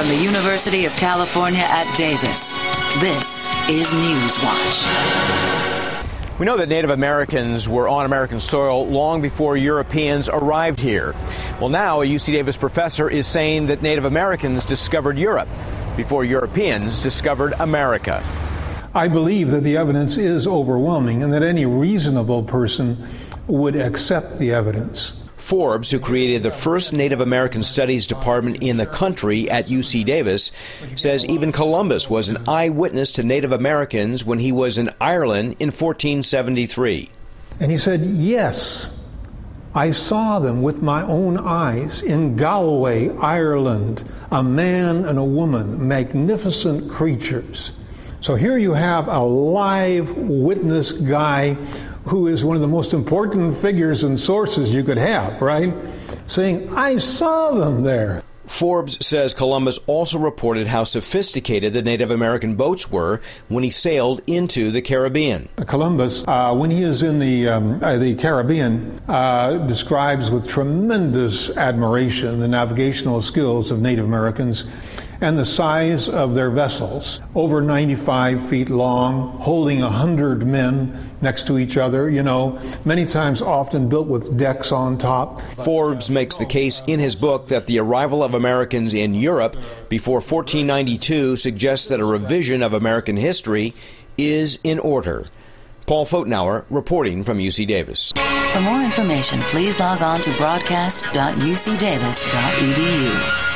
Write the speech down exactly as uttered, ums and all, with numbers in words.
from the University of California at Davis, this is Newswatch. We know that Native Americans were on American soil long before Europeans arrived here. Well, now a U C Davis professor is saying that Native Americans discovered Europe before Europeans discovered America. I believe that the evidence is overwhelming and that any reasonable person would accept the evidence. Forbes, who created the first Native American Studies department in the country at U C Davis, says even Columbus was an eyewitness to Native Americans when he was in Ireland in fourteen seventy-three. And he said, yes, I saw them with my own eyes in Galway, Ireland, a man and a woman, magnificent creatures. So here you have a live witness guy who is one of the most important figures and sources you could have, right? Saying, I saw them there. Forbes says Columbus also reported how sophisticated the Native American boats were when he sailed into the Caribbean. Columbus, uh, when he is in the, um, uh, the Caribbean, uh, describes with tremendous admiration the navigational skills of Native Americans and the size of their vessels, over ninety-five feet long, holding one hundred men next to each other, you know, many times often built with decks on top. Forbes makes the case in his book that the arrival of Americans in Europe before fourteen ninety-two suggests that a revision of American history is in order. Paul Fotenauer reporting from U C Davis. For more information, please log on to broadcast dot u c davis dot e d u.